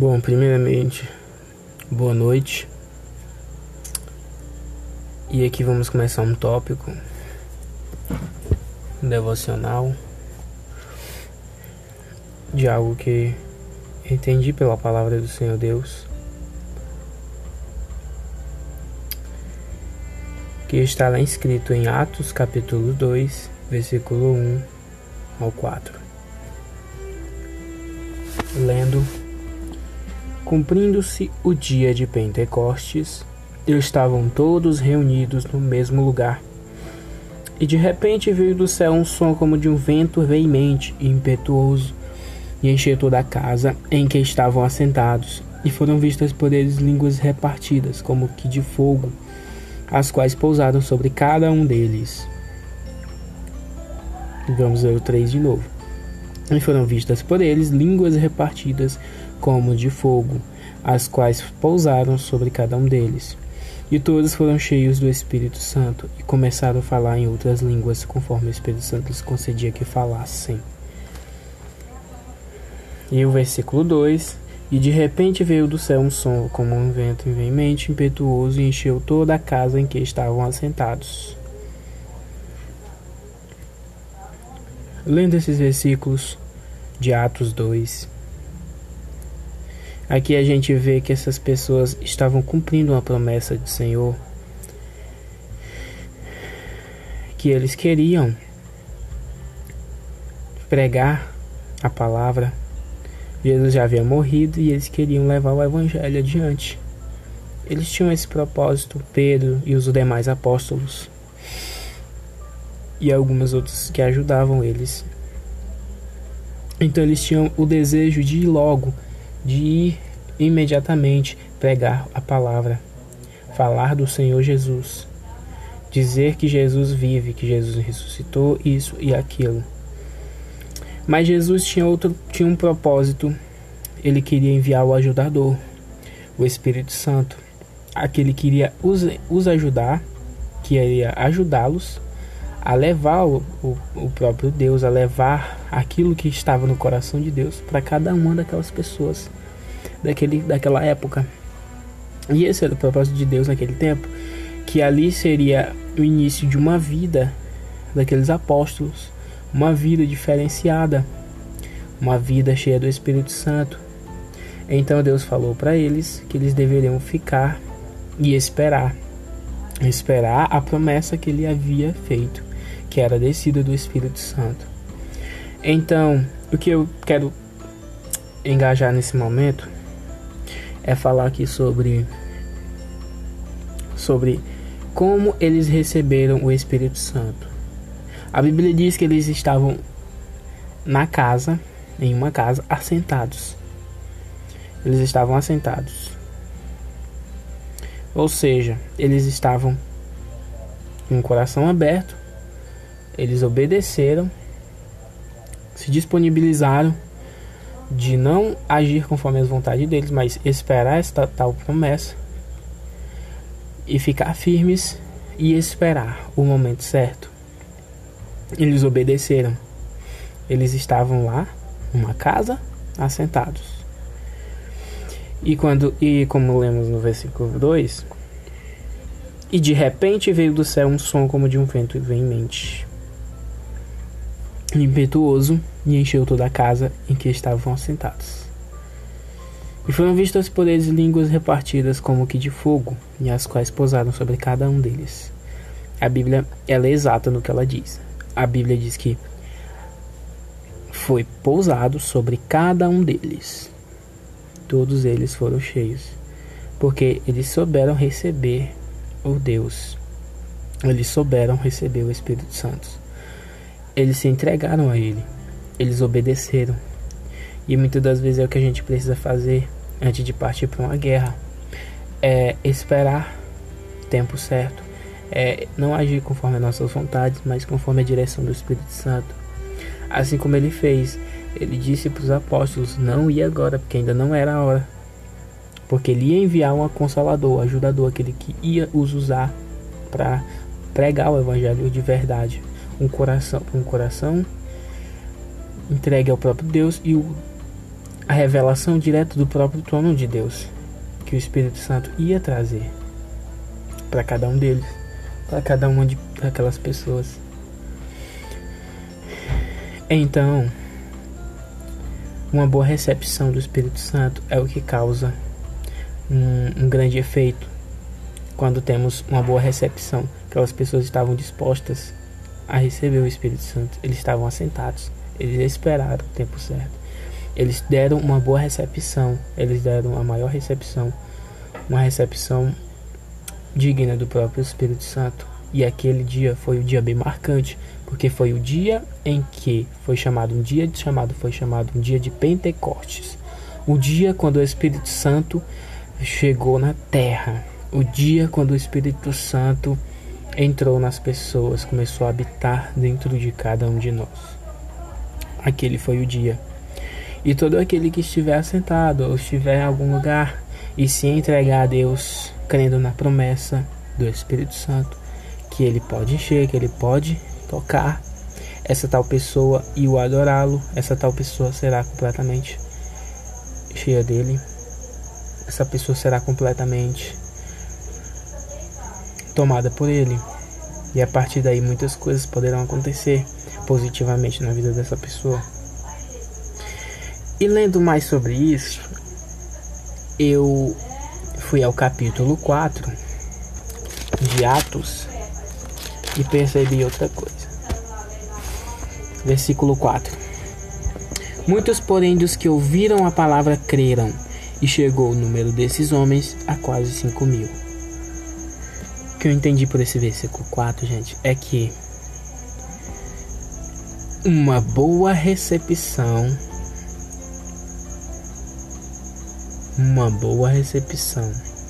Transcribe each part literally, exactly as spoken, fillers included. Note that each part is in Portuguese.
Bom, primeiramente, boa noite. E aqui vamos começar um tópico um devocional de algo que entendi pela palavra do Senhor Deus, que está lá escrito em Atos capítulo dois, versículo um ao quatro. Lendo: Cumprindo-se o dia de Pentecostes, estavam todos reunidos no mesmo lugar. E de repente veio do céu um som como de um vento veemente e impetuoso, e encheu toda a casa em que estavam assentados, e foram vistas por eles línguas repartidas, como que de fogo, as quais pousaram sobre cada um deles. Vamos ler o três de novo. E foram vistas por eles línguas repartidas, como de fogo, as quais pousaram sobre cada um deles. E todos foram cheios do Espírito Santo, e começaram a falar em outras línguas, conforme o Espírito Santo lhes concedia que falassem. E o versículo dois: E de repente veio do céu um som como um vento veemente, impetuoso, e encheu toda a casa em que estavam assentados. Lendo esses versículos de Atos dois, aqui a gente vê que essas pessoas estavam cumprindo uma promessa do Senhor, que eles queriam pregar a palavra. Jesus já havia morrido e eles queriam levar o evangelho adiante. Eles tinham esse propósito, Pedro e os demais apóstolos, e alguns outros que ajudavam eles. Então eles tinham o desejo de ir logo, de ir imediatamente pregar a palavra, falar do Senhor Jesus, dizer que Jesus vive, que Jesus ressuscitou, isso e aquilo. Mas Jesus tinha outro, tinha um propósito. Ele queria enviar o ajudador, o Espírito Santo, aquele que iria os, os ajudar, que iria ajudá-los a levar o, o, o próprio Deus, a levar aquilo que estava no coração de Deus para cada uma daquelas pessoas daquele, daquela época. E esse era o propósito de Deus naquele tempo, que ali seria o início de uma vida daqueles apóstolos, uma vida diferenciada, uma vida cheia do Espírito Santo. Então Deus falou para eles que eles deveriam ficar e esperar, esperar a promessa que ele havia feito, que era a descida do Espírito Santo. Então, o que eu quero engajar nesse momento é falar aqui sobre sobre como eles receberam o Espírito Santo. A Bíblia diz que eles estavam na casa, em uma casa, assentados. Eles estavam assentados. Ou seja, eles estavam com o coração aberto, eles obedeceram, se disponibilizaram de não agir conforme a vontade deles, mas esperar esta tal promessa e ficar firmes e esperar o momento certo. Eles obedeceram. Eles estavam lá, numa casa, assentados. E quando e como lemos no versículo dois, e de repente veio do céu um som como de um vento veemente, impetuoso, e encheu toda a casa em que estavam assentados. E foram vistas por eles línguas repartidas como que de fogo, e as quais pousaram sobre cada um deles. A Bíblia, ela é exata no que ela diz. A Bíblia diz que foi pousado sobre cada um deles. Todos eles foram cheios, porque eles souberam receber o Deus. Eles souberam receber o Espírito Santo. Eles se entregaram a Ele. Eles obedeceram. E muitas das vezes é o que a gente precisa fazer antes de partir para uma guerra. É esperar o tempo certo. É não agir conforme as nossas vontades, mas conforme a direção do Espírito Santo. Assim como ele fez, ele disse para os apóstolos: não ia agora, porque ainda não era a hora, porque ele ia enviar um consolador, um ajudador, aquele que ia os usar para pregar o evangelho de verdade, um coração, um coração entregue ao próprio Deus, e o, a revelação direta do próprio trono de Deus, que o Espírito Santo ia trazer para cada um deles, para cada uma de aquelas pessoas. Então, uma boa recepção do Espírito Santo é o que causa um, um grande efeito. Quando temos uma boa recepção, aquelas pessoas estavam dispostas a receber o Espírito Santo, eles estavam assentados, eles esperaram o tempo certo, eles deram uma boa recepção, eles deram a maior recepção, uma recepção digna do próprio Espírito Santo. E aquele dia foi um dia bem marcante, porque foi o dia em que foi chamado um dia de chamado foi chamado um dia de Pentecostes, o dia quando o Espírito Santo chegou na terra, o dia quando o Espírito Santo entrou nas pessoas, começou a habitar dentro de cada um de nós. Aquele foi o dia. E todo aquele que estiver assentado ou estiver em algum lugar e se entregar a Deus, crendo na promessa do Espírito Santo, que ele pode encher, que ele pode tocar essa tal pessoa e o adorá-lo, essa tal pessoa será completamente cheia dele, essa pessoa será completamente tomada por ele, e a partir daí muitas coisas poderão acontecer positivamente na vida dessa pessoa. E lendo mais sobre isso, eu fui ao capítulo quatro de Atos e percebi outra coisa. Versículo quatro: muitos, porém, dos que ouviram a palavra creram, e chegou o número desses homens a quase cinco mil. O que eu entendi por esse versículo quatro, gente, é que uma boa recepção uma boa recepção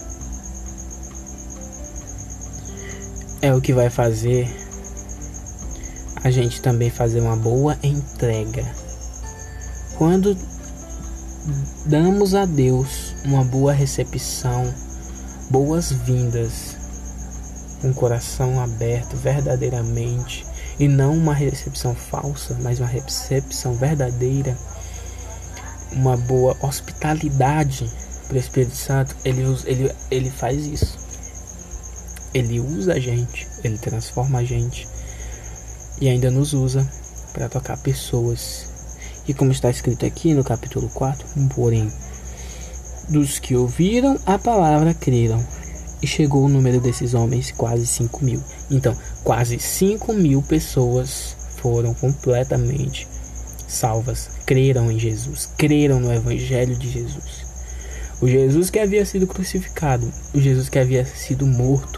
é o que vai fazer a gente também fazer uma boa entrega. Quando damos a Deus uma boa recepção, boas-vindas, com o coração aberto verdadeiramente, e não uma recepção falsa, mas uma recepção verdadeira, uma boa hospitalidade para o Espírito Santo, ele, ele, ele faz isso. Ele usa a gente, ele transforma a gente e ainda nos usa para tocar pessoas. E como está escrito aqui no capítulo quatro, porém, dos que ouviram a palavra creram, e chegou o número desses homens quase cinco mil. Então, quase cinco mil pessoas foram completamente salvas, creram em Jesus, creram no Evangelho de Jesus. O Jesus que havia sido crucificado, o Jesus que havia sido morto,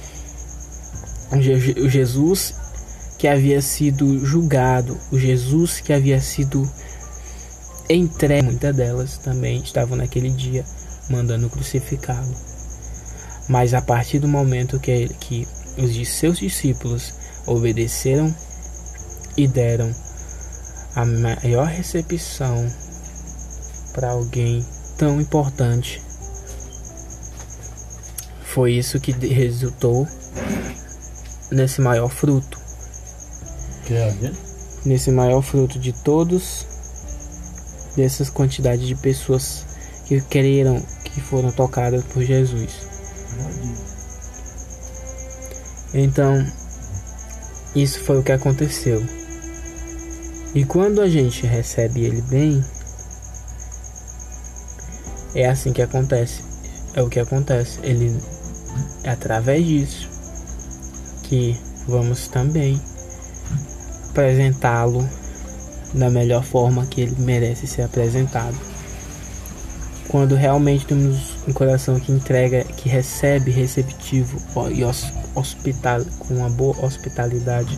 o Jesus que havia sido julgado, o Jesus que havia sido entregue. Muitas delas também estavam naquele dia mandando crucificá-lo. Mas a partir do momento que, que os seus discípulos obedeceram e deram a maior recepção para alguém tão importante, foi isso que resultou nesse maior fruto. Que é? Nesse maior fruto de todos, dessas quantidades de pessoas que creram, que foram tocadas por Jesus. Então, isso foi o que aconteceu. E quando a gente recebe ele bem, é assim que acontece. É o que acontece. Ele, é através disso que vamos também apresentá-lo da melhor forma que ele merece ser apresentado. Quando realmente temos um coração que entrega, que recebe, receptivo e hospital, com uma boa hospitalidade.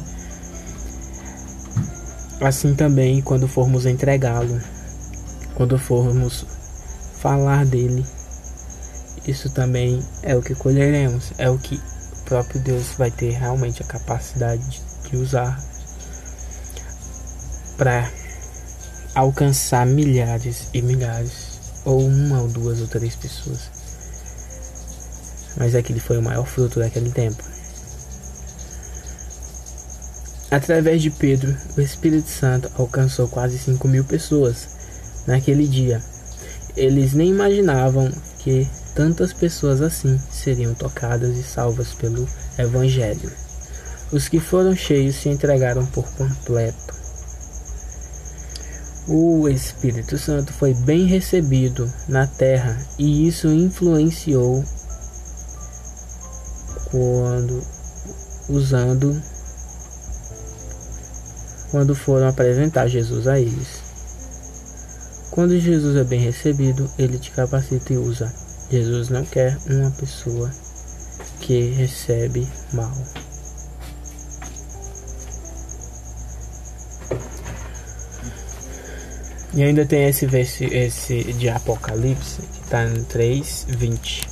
Assim também quando formos entregá-lo, quando formos falar dele, isso também é o que colheremos, é o que o próprio Deus vai ter realmente a capacidade de usar para alcançar milhares e milhares, ou uma ou duas ou três pessoas. Mas aquele foi o maior fruto daquele tempo. Através de Pedro, o Espírito Santo alcançou quase cinco mil pessoas, naquele dia. Eles nem imaginavam que tantas pessoas assim seriam tocadas e salvas pelo Evangelho. Os que foram cheios se entregaram por completo. O Espírito Santo foi bem recebido na terra e isso influenciou quando usando quando foram apresentar Jesus a eles. Quando Jesus é bem recebido, ele te capacita e usa. Jesus não quer uma pessoa que recebe mal. E ainda tem esse verso esse de Apocalipse, que está no três, vinte.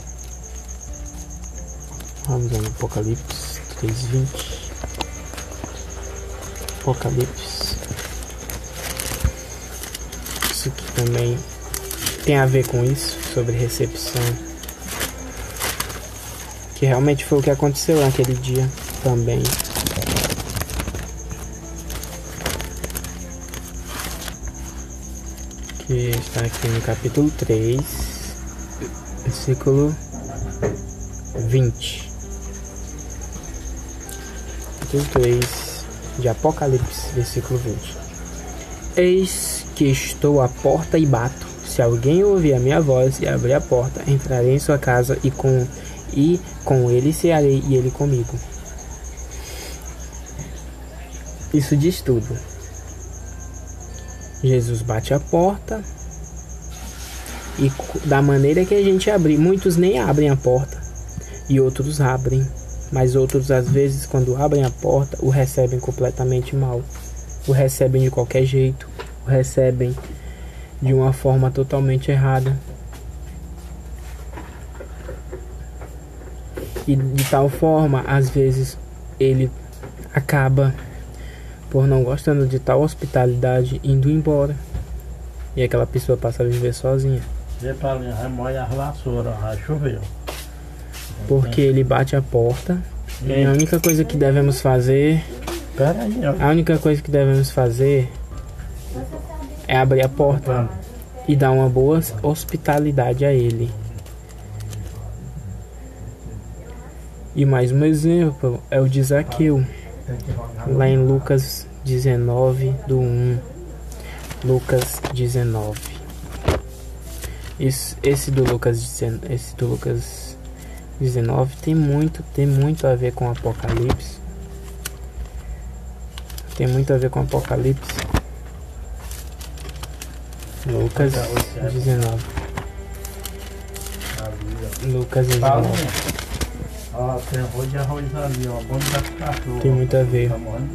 Vamos lá no Apocalipse três, vinte. Apocalipse. Isso aqui também tem a ver com isso, sobre recepção. Que realmente foi o que aconteceu naquele dia também. Que está aqui no capítulo três, versículo vinte. Capítulo três de Apocalipse, versículo vinte. Eis que estou à porta e bato. Se alguém ouvir a minha voz e abrir a porta, entrarei em sua casa e com, e com ele cearei e ele comigo. Isso diz tudo. Jesus bate a porta e da maneira que a gente abrir, muitos nem abrem a porta e outros abrem, mas outros às vezes quando abrem a porta o recebem completamente mal, o recebem de qualquer jeito, o recebem de uma forma totalmente errada e de tal forma às vezes ele acaba por não gostando de tal hospitalidade indo embora e aquela pessoa passa a viver sozinha. Porque ele bate a porta e a única coisa que devemos fazer a única coisa que devemos fazer é abrir a porta e dar uma boa hospitalidade a ele. E mais um exemplo é o de Zaqueu, lá em Lucas dezenove, do um. Lucas dezenove. Esse, esse, do Lucas, esse do Lucas dezenove tem muito, tem muito a ver com Apocalipse. Tem muito a ver com Apocalipse. Lucas dezenove. Lucas dezenove. Ah, tem arroz de arroz ali, ó. Bom da cachorro. Tem muito a ver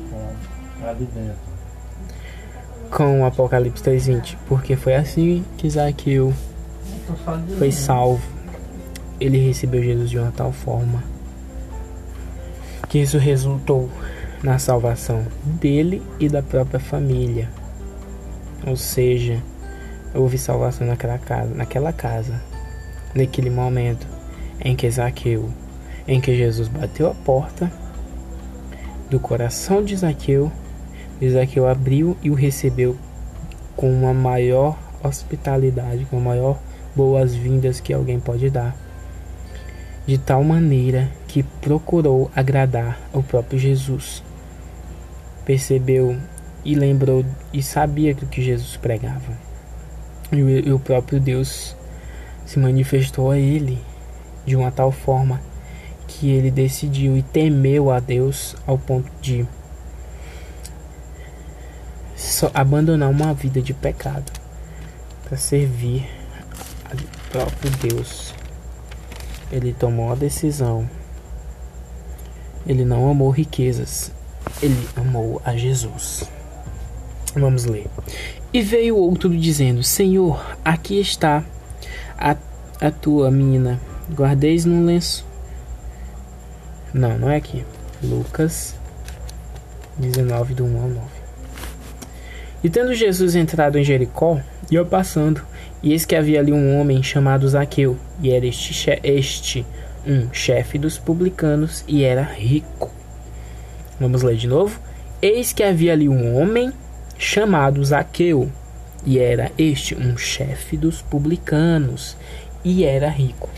com o Apocalipse três, vinte. Porque foi assim que Zaqueu foi salvo. Ele recebeu Jesus de uma tal forma que isso resultou na salvação dele e da própria família. Ou seja, houve salvação naquela casa, naquela casa, naquele momento em que Zaqueu, em que Jesus bateu a porta do coração de Zaqueu, e Zaqueu abriu e o recebeu com uma maior hospitalidade, com a maior boas-vindas que alguém pode dar, de tal maneira que procurou agradar ao próprio Jesus. Percebeu e lembrou e sabia do que Jesus pregava. E o, e o próprio Deus se manifestou a ele de uma tal forma que ele decidiu e temeu a Deus ao ponto de só abandonar uma vida de pecado para servir ao próprio Deus. Ele tomou a decisão. Ele não amou riquezas, ele amou a Jesus. Vamos ler. E veio outro dizendo: Senhor, aqui está a, a tua mina, guardeis num lenço. Não, não é aqui. Lucas dezenove, do um ao nove. E tendo Jesus entrado em Jericó, ia passando, e eis que havia ali um homem chamado Zaqueu, e era este, este um chefe dos publicanos, e era rico. Vamos ler de novo. Eis que havia ali um homem chamado Zaqueu, e era este um chefe dos publicanos, e era rico.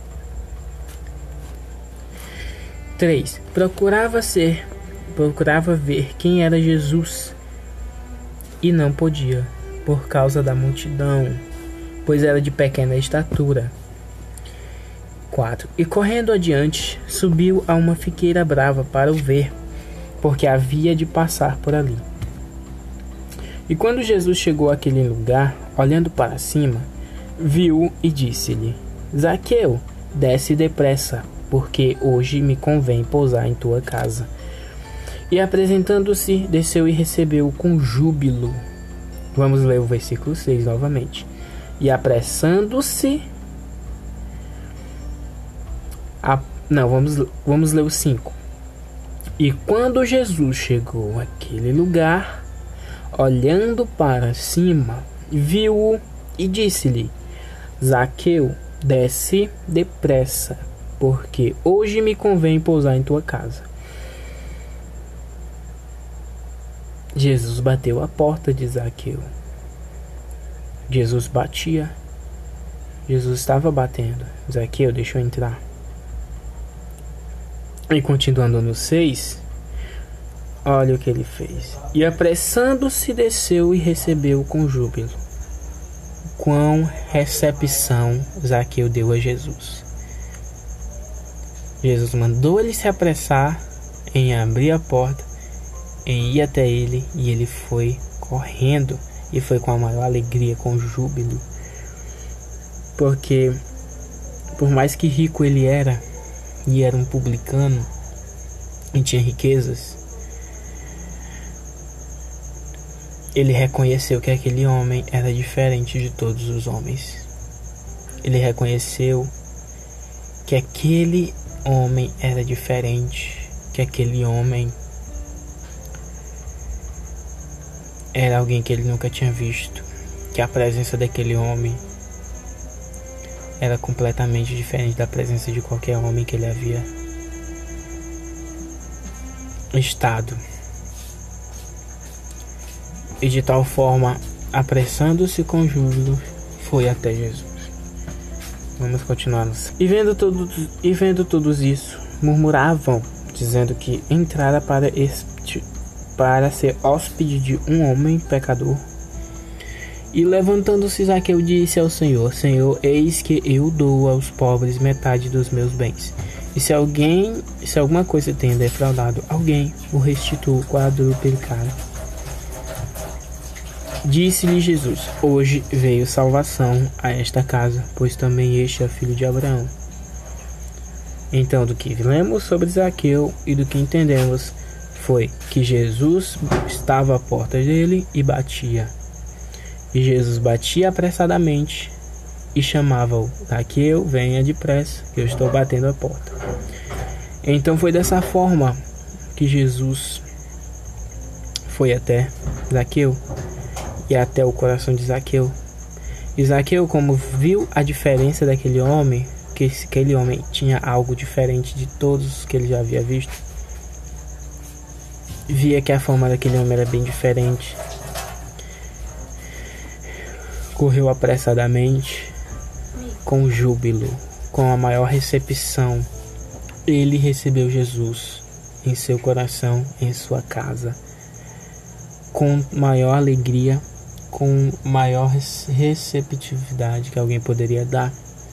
três. Procurava ser, procurava ver quem era Jesus, e não podia, por causa da multidão, pois era de pequena estatura. quatro. E correndo adiante, subiu a uma figueira brava para o ver, porque havia de passar por ali. E quando Jesus chegou àquele lugar, olhando para cima, viu e disse-lhe: Zaqueu, desce depressa, porque hoje me convém pousar em tua casa. E apresentando-se, desceu e recebeu-o com júbilo. Vamos ler o versículo seis novamente. E apressando-se... A, não, vamos, vamos ler o cinco. E quando Jesus chegou àquele lugar, olhando para cima, viu-o e disse-lhe: Zaqueu, desce depressa, porque hoje me convém pousar em tua casa. Jesus bateu à porta de Zaqueu. Jesus batia. Jesus estava batendo. Zaqueu, deixa eu entrar. E continuando no seis, olha o que ele fez. E apressando-se desceu e recebeu com júbilo. Quão recepção Zaqueu deu a Jesus. Jesus mandou ele se apressar em abrir a porta, em ir até ele, e ele foi correndo, e foi com a maior alegria, com júbilo. Porque, por mais que rico ele era, e era um publicano, e tinha riquezas, ele reconheceu que aquele homem era diferente de todos os homens. Ele reconheceu que aquele homem era diferente, que aquele homem era alguém que ele nunca tinha visto, que a presença daquele homem era completamente diferente da presença de qualquer homem que ele havia estado. E de tal forma, apressando-se com júbilo, foi até Jesus. Vamos continuar. E vendo todos, e vendo todos isso, murmuravam, dizendo que entrara para este, para ser hóspede de um homem pecador. E levantando-se, Zaqueu disse ao Senhor: Senhor, eis que eu dou aos pobres metade dos meus bens. E se alguém, se alguma coisa tenha defraudado alguém, o restituo quadruplicado. Disse-lhe Jesus: Hoje veio salvação a esta casa, pois também este é filho de Abraão. Então, do que lemos sobre Zaqueu e do que entendemos foi que Jesus estava à porta dele e batia. E Jesus batia apressadamente e chamava-o: Zaqueu, venha depressa, que eu estou batendo a porta. Então foi dessa forma que Jesus foi até Zaqueu e até o coração de Zaqueu. E Zaqueu, como viu a diferença daquele homem, que aquele homem tinha algo diferente de todos que ele já havia visto, via que a forma daquele homem era bem diferente, correu apressadamente, com júbilo, com a maior recepção. Ele recebeu Jesus em seu coração, em sua casa, com maior alegria, com maior receptividade que alguém poderia dar,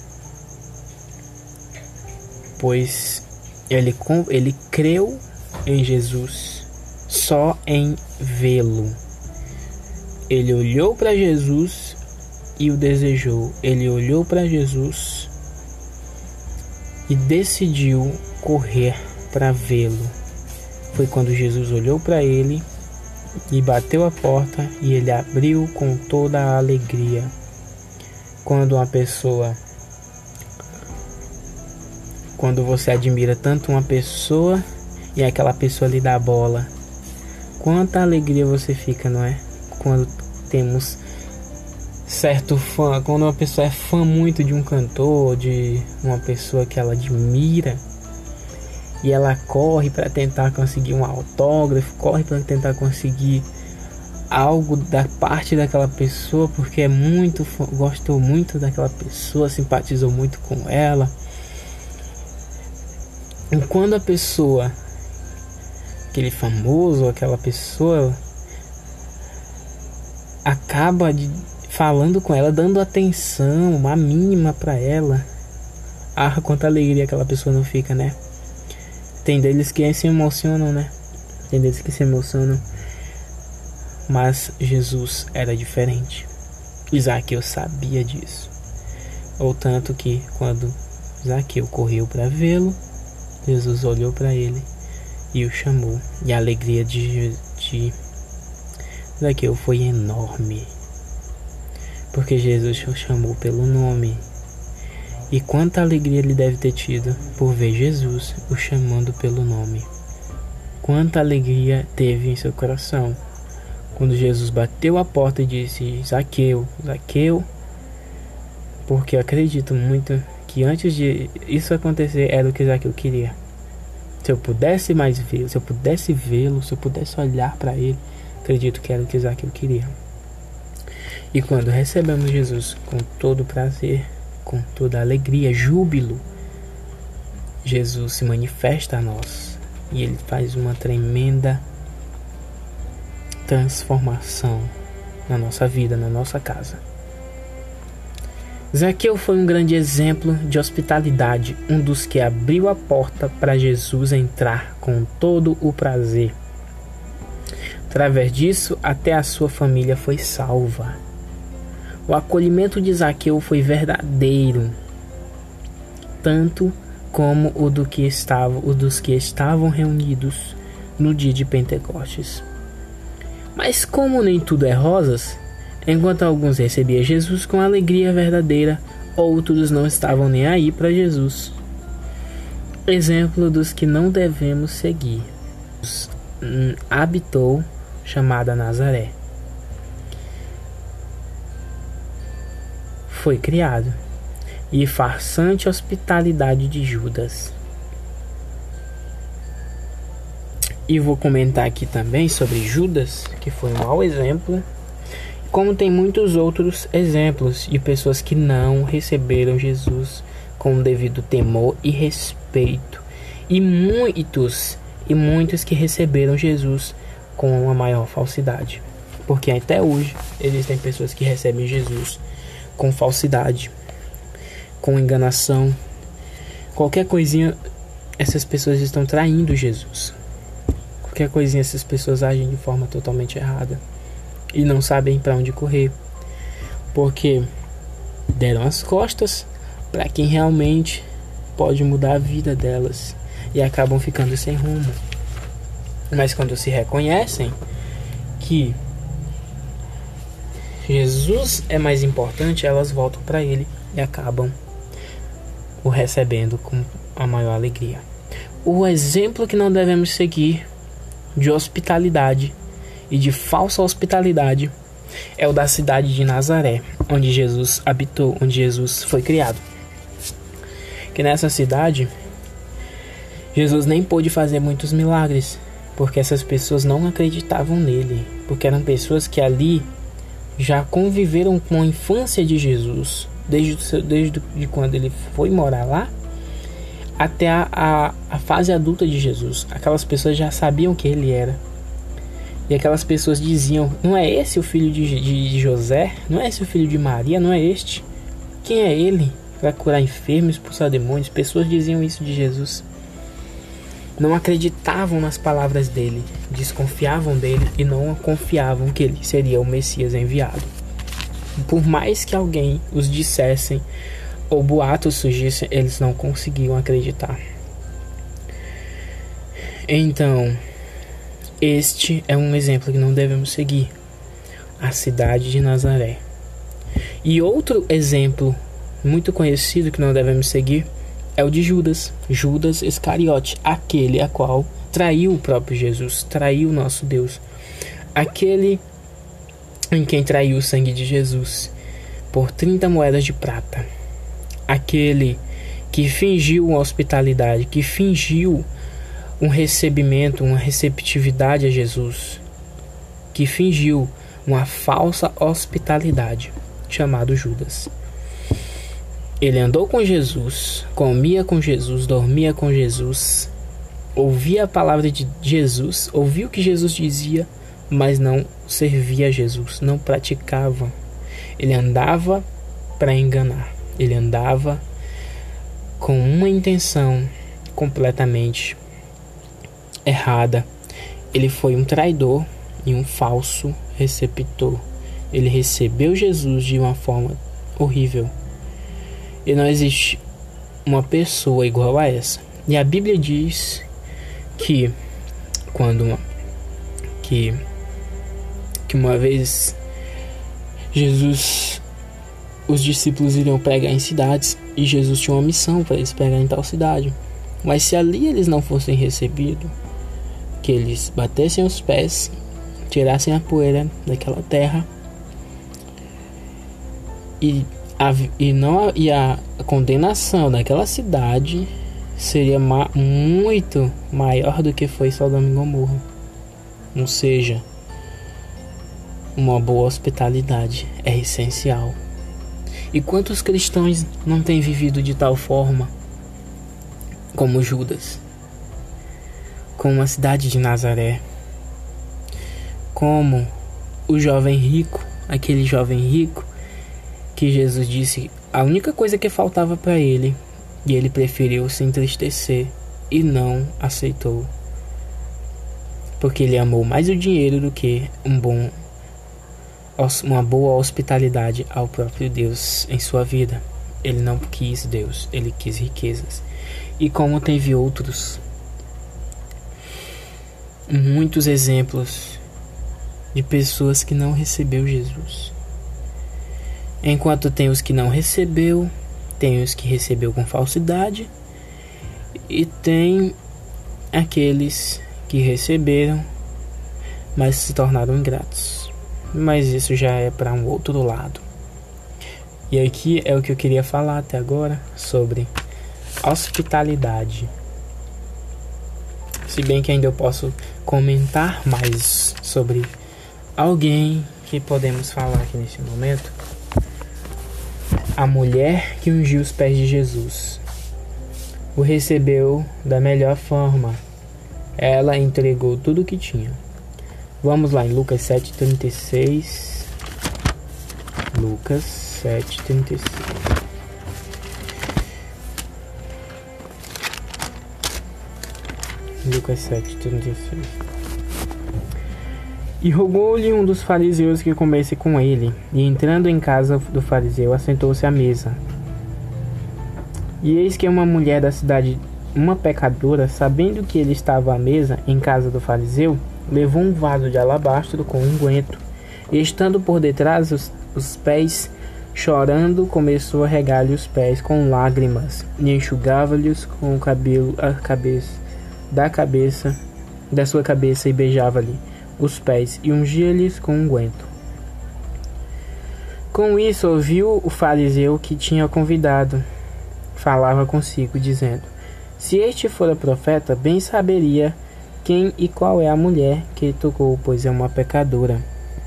pois ele, ele creu em Jesus só em vê-lo. Ele olhou para Jesus e o desejou. Ele olhou para Jesus e decidiu correr para vê-lo. Foi quando Jesus olhou para ele e bateu a porta, e ele abriu com toda a alegria. Quando uma pessoa, quando você admira tanto uma pessoa e aquela pessoa lhe dá bola, quanta alegria você fica, não é? Quando temos certo fã, quando uma pessoa é fã muito de um cantor, de uma pessoa que ela admira, e ela corre para tentar conseguir um autógrafo, corre para tentar conseguir algo da parte daquela pessoa, porque é muito, gostou muito daquela pessoa, simpatizou muito com ela. E quando a pessoa, aquele famoso, aquela pessoa acaba de, falando com ela, dando atenção, uma mínima para ela, ah, quanta alegria aquela pessoa não fica, né? Tem deles que se emocionam, né? Tem deles que se emocionam. Mas Jesus era diferente. Zaqueu sabia disso. Ou tanto que quando Zaqueu correu para vê-lo, Jesus olhou para ele e o chamou. E a alegria de, de Zaqueu foi enorme, porque Jesus o chamou pelo nome. E quanta alegria ele deve ter tido por ver Jesus o chamando pelo nome. Quanta alegria teve em seu coração quando Jesus bateu a porta e disse: Zaqueu, Zaqueu. Porque eu acredito muito que antes de isso acontecer era o que Zaqueu queria. Se eu pudesse mais vê-lo, se eu pudesse vê-lo, se eu pudesse olhar para ele, acredito que era o que Zaqueu queria. E quando recebemos Jesus com todo prazer, com toda alegria, júbilo, Jesus se manifesta a nós e ele faz uma tremenda transformação na nossa vida, na nossa casa. Zaqueu foi um grande exemplo de hospitalidade, um dos que abriu a porta para Jesus entrar com todo o prazer. Através disso, até a sua família foi salva. O acolhimento de Zaqueu foi verdadeiro, tanto como o, do que estava, o dos que estavam reunidos no dia de Pentecostes. Mas como nem tudo é rosas, enquanto alguns recebiam Jesus com alegria verdadeira, outros não estavam nem aí para Jesus. Exemplo dos que não devemos seguir. Habitou chamada Nazaré. Foi criado. E farsante hospitalidade de Judas. E vou comentar aqui também sobre Judas, que foi um mau exemplo, como tem muitos outros exemplos de pessoas que não receberam Jesus com o devido temor e respeito, e muitos e muitos que receberam Jesus com uma maior falsidade, porque até hoje existem pessoas que recebem Jesus com falsidade, com enganação, qualquer coisinha, essas pessoas estão traindo Jesus. Qualquer coisinha, essas pessoas agem de forma totalmente errada e não sabem para onde correr, porque deram as costas para quem realmente pode mudar a vida delas e acabam ficando sem rumo. Mas quando se reconhecem que Jesus é mais importante, elas voltam para ele e acabam o recebendo com a maior alegria. O exemplo que não devemos seguir de hospitalidade e de falsa hospitalidade é o da cidade de Nazaré, onde Jesus habitou, onde Jesus foi criado. Que nessa cidade Jesus nem pôde fazer muitos milagres, porque essas pessoas não acreditavam nele, porque eram pessoas que ali já conviveram com a infância de Jesus, desde, desde de quando ele foi morar lá até a, a, a fase adulta de Jesus. Aquelas pessoas já sabiam quem ele era. E aquelas pessoas diziam: não é esse o filho de, de, de José? Não é esse o filho de Maria? Não é este? Quem é ele para curar enfermos, expulsar demônios? Pessoas diziam isso de Jesus. Não acreditavam nas palavras dele, desconfiavam dele e não confiavam que ele seria o Messias enviado. Por mais que alguém os dissessem ou boatos surgissem, eles não conseguiam acreditar. Então, este é um exemplo que não devemos seguir: a cidade de Nazaré. E outro exemplo muito conhecido que não devemos seguir é o de Judas, Judas Iscariote, aquele a qual traiu o próprio Jesus, traiu o nosso Deus, aquele em quem traiu o sangue de Jesus por trinta moedas de prata, aquele que fingiu uma hospitalidade, que fingiu um recebimento, uma receptividade a Jesus, que fingiu uma falsa hospitalidade, chamado Judas. Ele andou com Jesus, comia com Jesus, dormia com Jesus, ouvia a palavra de Jesus, ouvia o que Jesus dizia, mas não servia a Jesus, não praticava. Ele andava para enganar, ele andava com uma intenção completamente errada. Ele foi um traidor e um falso receptor. Ele recebeu Jesus de uma forma horrível. E não existe uma pessoa igual a essa. E a Bíblia diz que quando uma, que, que uma vez Jesus, os discípulos iriam pregar em cidades, e Jesus tinha uma missão para eles pregar em tal cidade. Mas se ali eles não fossem recebidos, que eles batessem os pés, tirassem a poeira daquela terra, e a, e, não, e a condenação daquela cidade seria ma, muito maior do que foi Sodoma e Gomorra. Ou seja, uma boa hospitalidade é essencial. E quantos cristãos não têm vivido de tal forma como Judas, como a cidade de Nazaré, como o jovem rico, aquele jovem rico que Jesus disse a única coisa que faltava para ele, e ele preferiu se entristecer e não aceitou, porque ele amou mais o dinheiro do que um bom, uma boa hospitalidade ao próprio Deus em sua vida. Ele não quis Deus, ele quis riquezas. E como teve outros, muitos exemplos de pessoas que não recebeu Jesus. Enquanto tem os que não recebeu, tem os que recebeu com falsidade, e tem aqueles que receberam, mas se tornaram ingratos. Mas isso já é para um outro lado. E aqui é o que eu queria falar até agora sobre hospitalidade. Se bem que ainda eu posso comentar mais sobre alguém que podemos falar aqui nesse momento. A mulher que ungiu os pés de Jesus o recebeu da melhor forma. Ela entregou tudo o que tinha. Vamos lá em Lucas sete, trinta e seis. Lucas sete, trinta e seis. Lucas sete, trinta e seis. E rogou-lhe um dos fariseus que comesse com ele, e entrando em casa do fariseu, assentou-se à mesa. E eis que uma mulher da cidade, uma pecadora, sabendo que ele estava à mesa em casa do fariseu, levou um vaso de alabastro com unguento, e estando por detrás os, os pés, chorando, começou a regar-lhe os pés com lágrimas, e enxugava-lhes com o cabelo a cabeça, da cabeça, da sua cabeça, e beijava-lhe os pés, e ungia-lhes com unguento. Com isso ouviu o fariseu que tinha convidado, falava consigo, dizendo: se este fora profeta, bem saberia quem e qual é a mulher que tocou, pois é uma pecadora.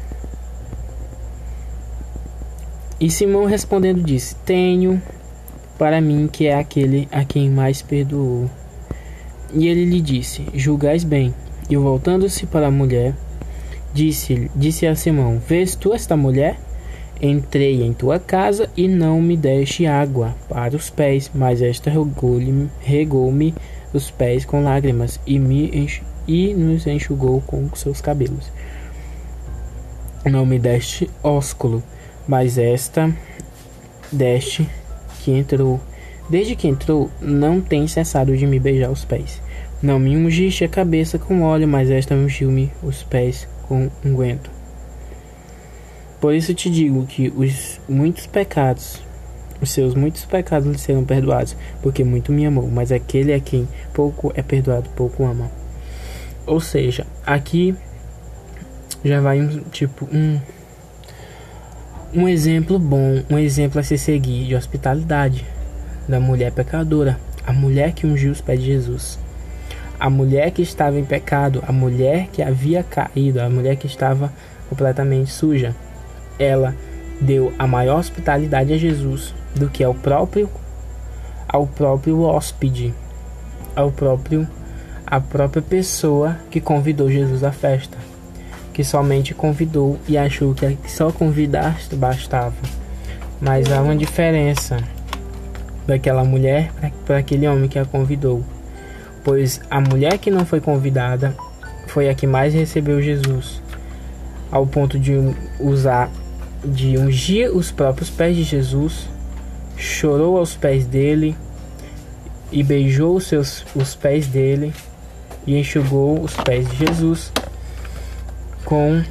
E Simão respondendo disse: tenho para mim que é aquele a quem mais perdoou. E ele lhe disse: julgais bem. E voltando-se para a mulher, disse, disse a Simão: vês tu esta mulher? Entrei em tua casa e não me deste água para os pés, mas esta regou-me regou os pés com lágrimas e, me enx, e nos enxugou com seus cabelos. Não me deste ósculo, mas esta deste que entrou. Desde que entrou, não tem cessado de me beijar os pés. Não me ungiste a cabeça com óleo, mas esta ungiu-me os pés com unguento. Por isso te digo que os muitos pecados, os seus muitos pecados lhe serão perdoados, porque muito me amou, mas aquele a quem pouco é perdoado, pouco ama. Ou seja, aqui já vai um tipo um um exemplo bom, um exemplo a se seguir de hospitalidade da mulher pecadora, a mulher que ungiu os pés de Jesus. A mulher que estava em pecado, a mulher que havia caído, a mulher que estava completamente suja, ela deu a maior hospitalidade a Jesus do que ao próprio ao próprio hóspede, ao próprio a própria pessoa que convidou Jesus à festa, que somente convidou e achou que só convidar bastava. Mas há uma diferença daquela mulher para aquele homem que a convidou, pois a mulher que não foi convidada foi a que mais recebeu Jesus, ao ponto de usar de ungir os próprios pés de Jesus, chorou aos pés dele e beijou os seus os pés dele e enxugou os pés de Jesus com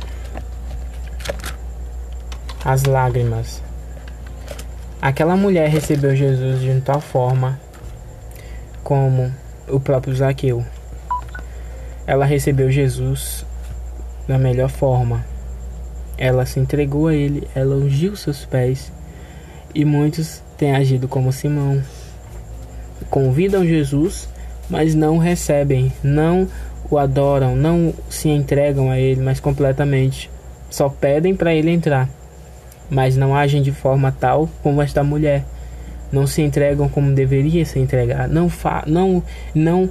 as lágrimas. Aquela mulher recebeu Jesus de tal forma como o próprio Zaqueu. Ela recebeu Jesus da melhor forma. Ela se entregou a ele, ela ungiu seus pés. E muitos têm agido como Simão. Convidam Jesus, mas não o recebem, não o adoram, não se entregam a ele, mas completamente. Só pedem para ele entrar, mas não agem de forma tal como esta mulher. Não se entregam como deveria se entregar. Não, fa não, não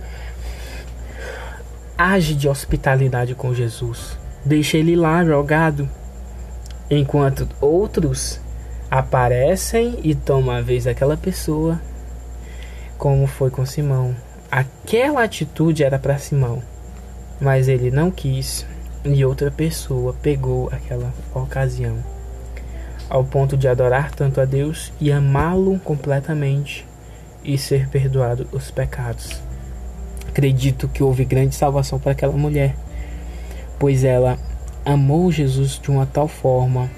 age de hospitalidade com Jesus. Deixa ele lá jogado, enquanto outros aparecem e tomam a vez daquela pessoa, como foi com Simão. Aquela atitude era para Simão, mas ele não quis e outra pessoa pegou aquela ocasião, ao ponto de adorar tanto a Deus e amá-lo completamente e ser perdoado os pecados. Acredito que houve grande salvação para aquela mulher, pois ela amou Jesus de uma tal forma,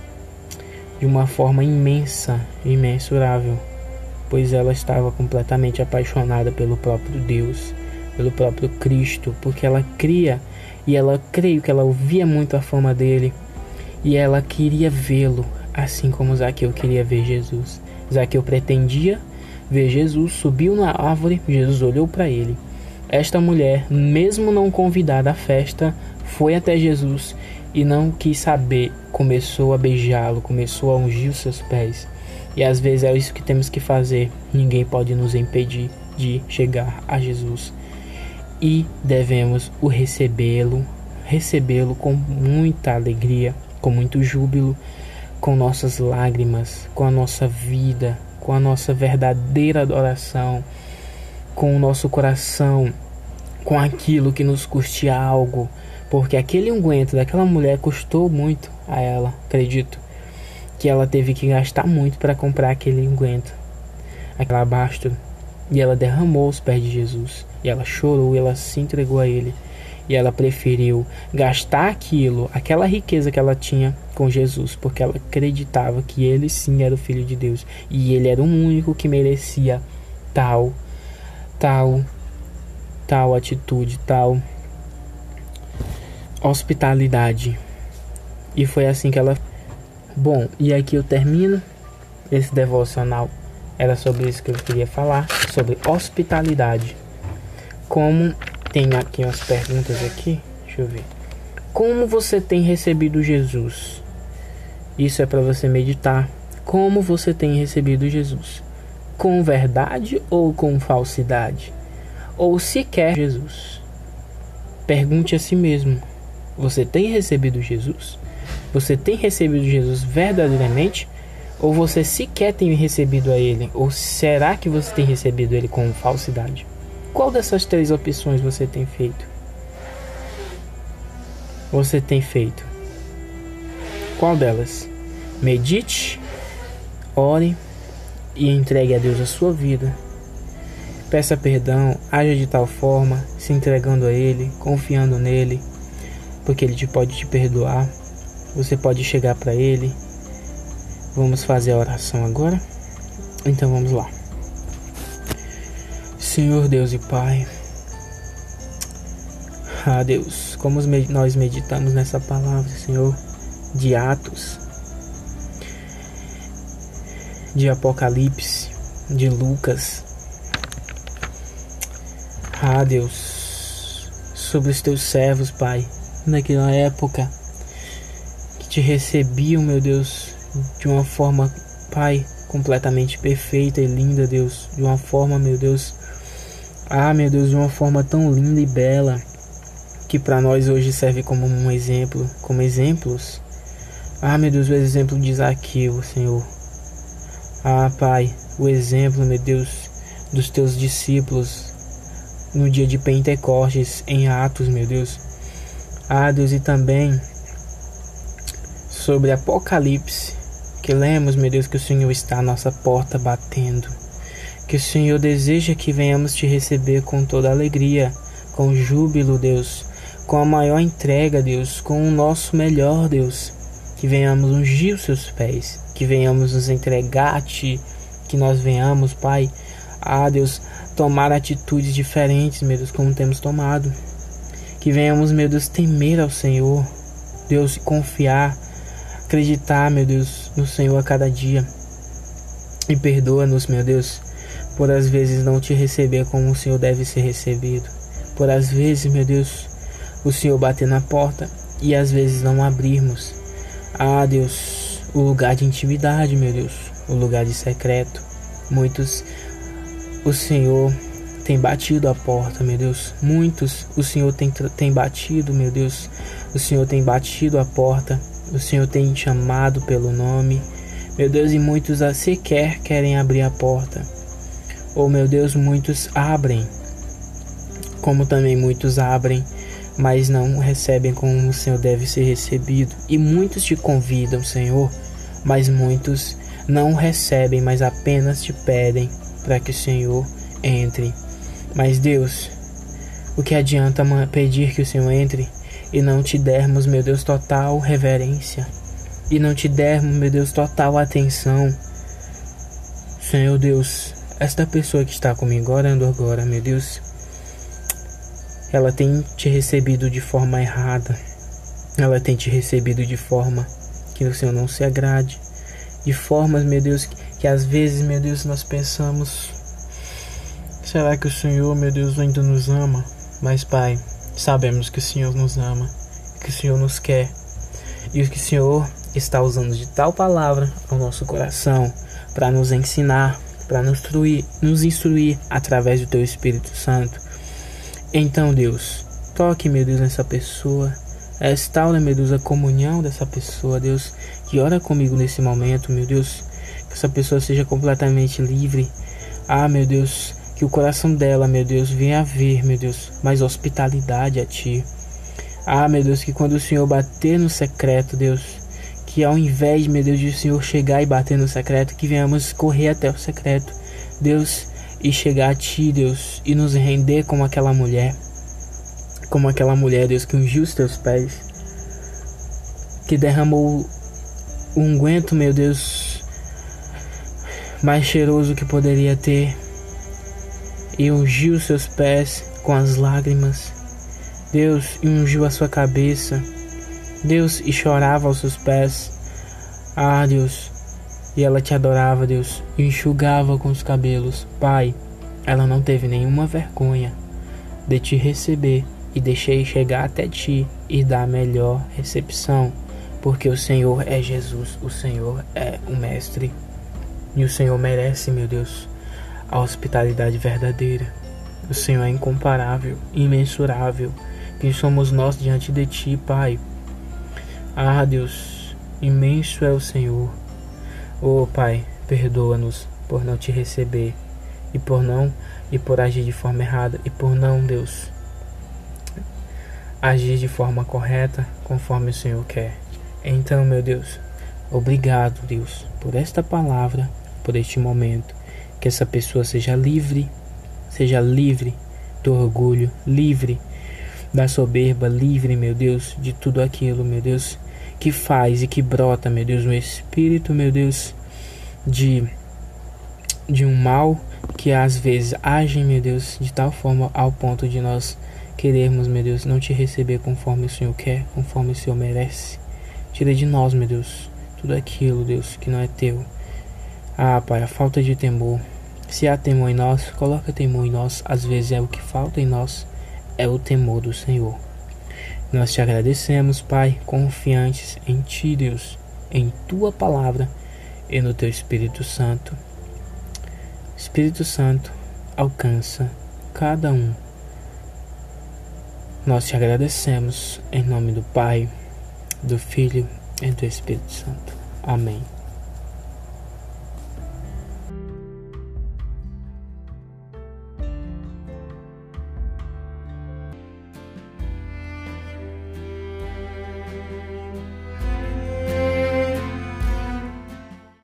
de uma forma imensa, imensurável, pois ela estava completamente apaixonada pelo próprio Deus, pelo próprio Cristo, porque ela cria e ela creio que ela ouvia muito a fama dele e ela queria vê-lo, assim como Zaqueu queria ver Jesus. Zaqueu pretendia ver Jesus, subiu na árvore, Jesus olhou para ele. Esta mulher, mesmo não convidada à festa, foi até Jesus e não quis saber, começou a beijá-lo, começou a ungir os seus pés. E às vezes é isso que temos que fazer. Ninguém pode nos impedir de chegar a Jesus. E devemos o recebê-lo, recebê-lo com muita alegria, com muito júbilo, com nossas lágrimas, com a nossa vida, com a nossa verdadeira adoração, com o nosso coração, com aquilo que nos custe algo, porque aquele unguento daquela mulher custou muito a ela, acredito, que ela teve que gastar muito para comprar aquele unguento, aquele alabastro, e ela derramou os pés de Jesus, e ela chorou, e ela se entregou a ele, e ela preferiu gastar aquilo, aquela riqueza que ela tinha com Jesus, porque ela acreditava que ele sim era o Filho de Deus, e ele era o único que merecia tal, tal, tal atitude, tal hospitalidade. E foi assim que ela... Bom, e aqui eu termino esse devocional. Era sobre isso que eu queria falar, sobre hospitalidade. Como tem aqui umas perguntas aqui, deixa eu ver. Como você tem recebido Jesus? Isso é para você meditar. Como você tem recebido Jesus? Com verdade ou com falsidade? Ou sequer Jesus? Pergunte a si mesmo. Você tem recebido Jesus? Você tem recebido Jesus verdadeiramente? Ou você sequer tem recebido a Ele? Ou será que você tem recebido Ele com falsidade? Qual dessas três opções você tem feito? Você tem feito? Qual delas? Medite, ore e entregue a Deus a sua vida. Peça perdão, haja de tal forma, se entregando a Ele, confiando nele, porque Ele te pode te perdoar. Você pode chegar para Ele. Vamos fazer a oração agora? Então vamos lá. Senhor Deus e Pai, ah Deus, como nós meditamos nessa palavra, Senhor, de Atos, de Apocalipse, de Lucas. Ah Deus, sobre os teus servos, Pai, naquela época que te recebiam, meu Deus, de uma forma, Pai, completamente perfeita e linda, Deus, de uma forma, meu Deus, ah, meu Deus, de uma forma tão linda e bela, que para nós hoje serve como um exemplo, como exemplos. Ah, meu Deus, o exemplo de Zaqueu, Senhor. Ah, Pai, o exemplo, meu Deus, dos teus discípulos no dia de Pentecostes, em Atos, meu Deus. Ah, Deus, e também sobre Apocalipse, que lemos, meu Deus, que o Senhor está à nossa porta batendo. Que o Senhor deseja que venhamos te receber com toda alegria, com júbilo, Deus, com a maior entrega, Deus, com o nosso melhor, Deus. Que venhamos ungir os seus pés, que venhamos nos entregar a Ti, que nós venhamos, Pai, ah, Deus, tomar atitudes diferentes, meu Deus, como temos tomado. Que venhamos, meu Deus, temer ao Senhor, Deus, confiar, acreditar, meu Deus, no Senhor a cada dia. E perdoa-nos, meu Deus, por às vezes não te receber como o Senhor deve ser recebido. Por às vezes, meu Deus, o Senhor bater na porta e às vezes não abrirmos. Ah, Deus, o lugar de intimidade, meu Deus, o lugar de secreto. Muitos, o Senhor tem batido a porta, meu Deus. Muitos, o Senhor tem, tem batido, meu Deus. O Senhor tem batido a porta. O Senhor tem chamado pelo nome, meu Deus, e muitos sequer querem abrir a porta. Oh, meu Deus, muitos abrem, como também muitos abrem, mas não recebem como o Senhor deve ser recebido. E muitos te convidam, Senhor, mas muitos não recebem, mas apenas te pedem para que o Senhor entre. Mas Deus, o que adianta pedir que o Senhor entre e não te dermos, meu Deus, total reverência, e não te dermos, meu Deus, total atenção? Senhor Deus, esta pessoa que está comigo orando agora, meu Deus, ela tem te recebido de forma errada. Ela tem te recebido de forma que o Senhor não se agrade. De formas, meu Deus, que, que às vezes, meu Deus, nós pensamos: será que o Senhor, meu Deus, ainda nos ama? Mas, Pai, sabemos que o Senhor nos ama, que o Senhor nos quer. E que o Senhor está usando de tal palavra ao nosso coração para nos ensinar, para nos instruir, nos instruir através do Teu Espírito Santo. Então, Deus, toque, meu Deus, nessa pessoa, restaura, meu Deus, a comunhão dessa pessoa, Deus, que ora comigo nesse momento, meu Deus, que essa pessoa seja completamente livre. Ah, meu Deus, que o coração dela, meu Deus, venha a ver, meu Deus, mais hospitalidade a Ti. Ah, meu Deus, que quando o Senhor bater no secreto, Deus, que ao invés, meu Deus, de o Senhor chegar e bater no secreto, que venhamos correr até o secreto, Deus, e chegar a Ti, Deus, e nos render como aquela mulher, como aquela mulher, Deus, que ungiu os Teus pés, que derramou o unguento, meu Deus, mais cheiroso que poderia ter, e ungiu os seus pés com as lágrimas, Deus, e ungiu a sua cabeça, Deus, e chorava aos seus pés. Ah, Deus, e ela te adorava, Deus, e enxugava com os cabelos. Pai, ela não teve nenhuma vergonha de te receber e deixei chegar até ti e dar a melhor recepção, porque o Senhor é Jesus, o Senhor é o Mestre, e o Senhor merece, meu Deus, a hospitalidade verdadeira. O Senhor é incomparável, imensurável. Quem somos nós diante de Ti, Pai? Ah, Deus, imenso é o Senhor. Oh, Pai, perdoa-nos por não Te receber e por não e por agir de forma errada e por não, Deus, agir de forma correta conforme o Senhor quer. Então, meu Deus, obrigado, Deus, por esta palavra, por este momento. Que essa pessoa seja livre, seja livre do orgulho, livre da soberba, livre, meu Deus, de tudo aquilo, meu Deus, que faz e que brota, meu Deus, no espírito, meu Deus, de, de um mal que às vezes age, meu Deus, de tal forma ao ponto de nós querermos, meu Deus, não Te receber conforme o Senhor quer, conforme o Senhor merece. Tira de nós, meu Deus, tudo aquilo, Deus, que não é Teu. Ah, Pai, a falta de temor. Se há temor em nós, coloca temor em nós. Às vezes é o que falta em nós. é o temor do Senhor. Nós te agradecemos, Pai, confiantes em Ti, Deus, em Tua palavra e no Teu Espírito Santo. Espírito Santo, alcança cada um. Nós te agradecemos em nome do Pai, do Filho e do Espírito Santo. Amém.